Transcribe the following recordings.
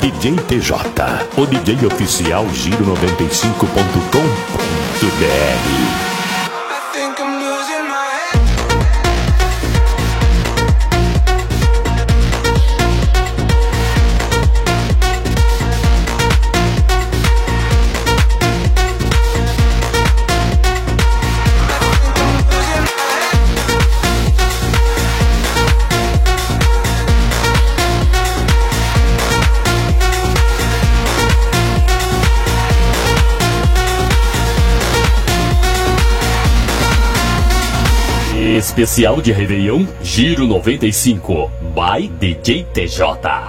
DJ TJ, o DJ oficial Giro95.com.br. Especial de Réveillon Giro 95 by DJ TJ.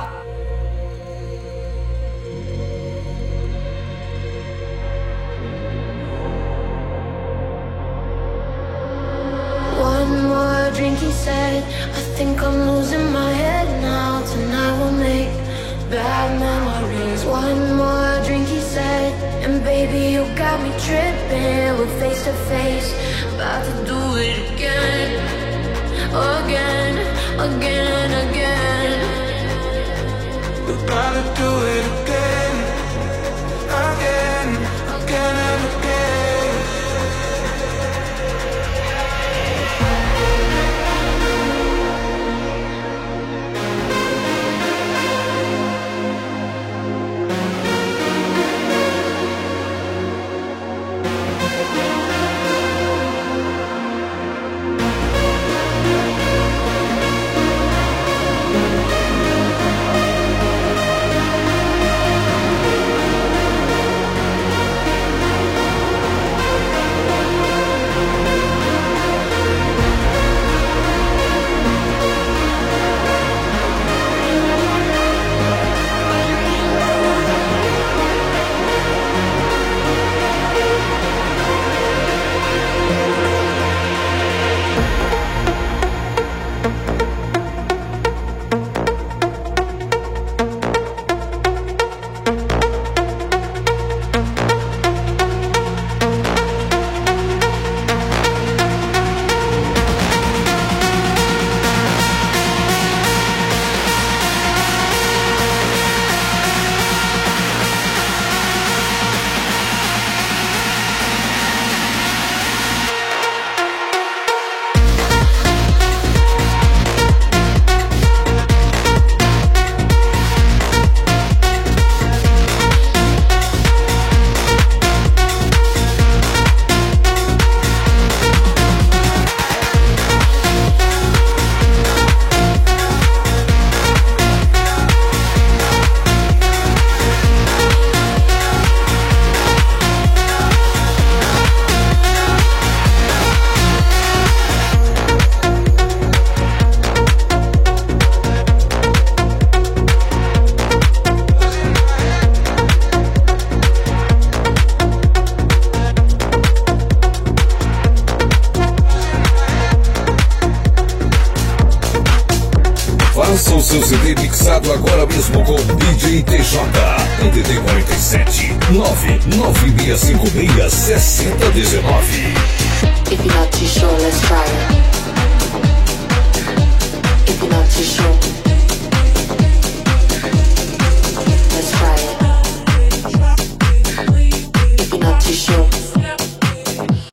One more drink, he said. I think I'm losing my head now. Tonight we'll make bad memories. One more drink, he said. And baby, you got me tripping. We're face to face, about to do it again. Again, again, again. We're about to do it again. Again, again and again. Faça o seu CD mixado agora mesmo com DJ TJ. DDD 47 99656 6019. If you're not too sure, let's try it.